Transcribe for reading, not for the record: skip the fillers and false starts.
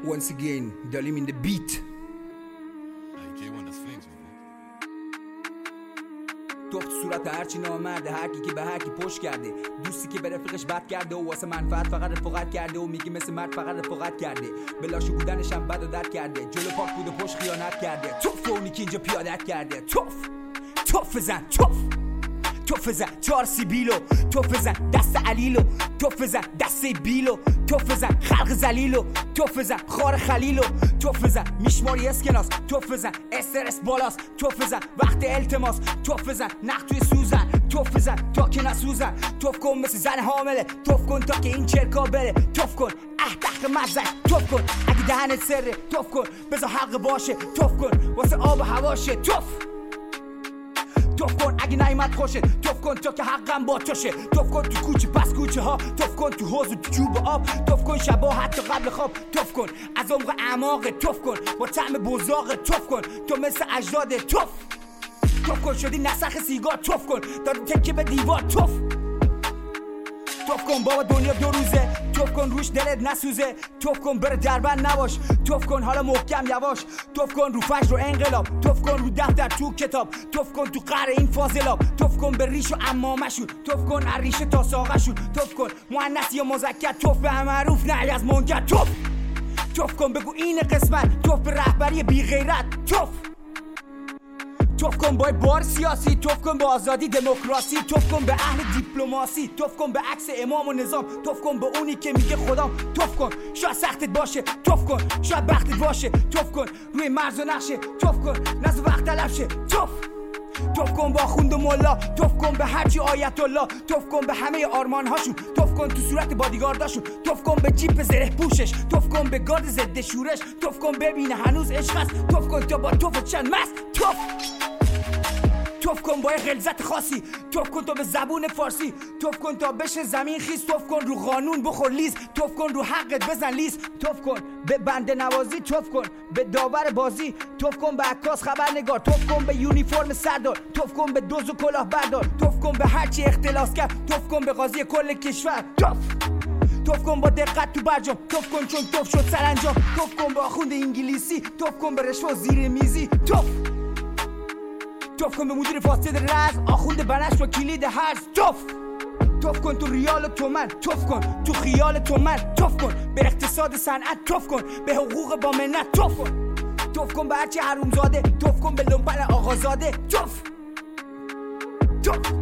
Once again, Dalim in the beat. توف صورت هرچی نامرده، هرکی که به هرکی پشت کرده، دوستی که به رفیقش بد کرده و واسه منفعت فقط رفاقت کرده و میگی مثل مرد فقط رفاقت کرده، بلاشو بودنش هم بد و دد کرده، جلو پاک بود و پشت خیانت کرده. توف اونی که اینجا پیادت کرده. توف بزن، توف بزن چار سیبیلو، توف بزن دست علیلو، توف بزن دست بیلو، توف بزن خلق زلیلو، توف بزن خار خلیلو، توف بزن میشماری اسکناس، توف بزن استرس بالاست، توف بزن وقت التماس، توف بزن نخ توی سوزن، توف بزن تا که نسوزن، توف کن مثل زن حامله، توف کن تا که این چرکا بره، توف کن تحت مزن، توف کن اگه دهنت سره، توف کن بذار حق باشه، توف کن واسه آب و هواشه، توف کن اگه نیامد خوشه، توف کن تا که حقم با توشه، توف کن تو کوچه پس کوچه ها، توف کن تو حوض و تو جوب آب، توف کن شبا حتی قبل خواب، توف کن از عمق اعماق، توف کن با طعم بزاق، توف کن تو مثل اجداد، توف کن شدی نسخ سیگار، توف کن داری تکه به دیوار، توف کن بابا دنیا دو روزه، توف کن روش دلت نسوزه، توف کن بره دربند نباش، توف کن حالا محکم یواش، توف کن رو فجر رو انقلاب، توف کن رو دفتر تو کتاب، توف کن تو قهر این فاضلاب، توف کن به ریش و عمامشون، توف کن از ریشه تا ساقشون، توف کن مؤنث یا مذکر، توف به معروف نهی از منکر، توف کن بگو این قسمت، توف به رهبری بی غیرت، توف کن با بار سیاسی، توف کن به آزادی دموکراسی، توف کن به اهل دیپلماسی، توف کن به عکس امام و نظام، توف کن به اونی که میگه خدام، توف کن شاید سختت باشه، توف کن شاید بختت باشه، توف کن روی مرز و نقشه، توف کن نزد وقت طلب شه، توف کن با خوند و مولا، توف کن به هرچی آیت الله، توف کن به همه آرمان هاشون، توف کن تو صورت بادیگارداشون، توف کن به جیپ زره پوشش، توف کن به گارد ضد شورش، توف کن ببینه هنوز عشق است، توف کن تا با توف چند مست، توف کن با غلظت خاصی، توف کن تا به زبون فارسی، توف کن تا بشه زمین خیز، توف کن رو قانون بخور لیز، توف کن رو حقت بزن لیز، توف کن به بنده نوازی، توف کن به داور بازی، توف کن به عکاس خبرنگار، توف کن به یونیفرم سردار، توف کن به دوز و کلاه بردار، توف کن به هرچی اختلاس کرد، توف کن به قاضی کل کشور، توف کن با دقت تو برجام، توف کن چون توف شد سرانجام، توف کن با آخوند انگلیسی، توف کن به رشوه زیر میزی، توف کن به مدیر فاسد رز، آخوند بنش و کلید هرز، توف کن تو ریال و تومن، توف کن تو خیال تومن، توف کن به اقتصاد صنعت، توف کن به حقوق با منت، توف کن به هرچی حرومزاده، توف کن به لومپن آقازاده، توف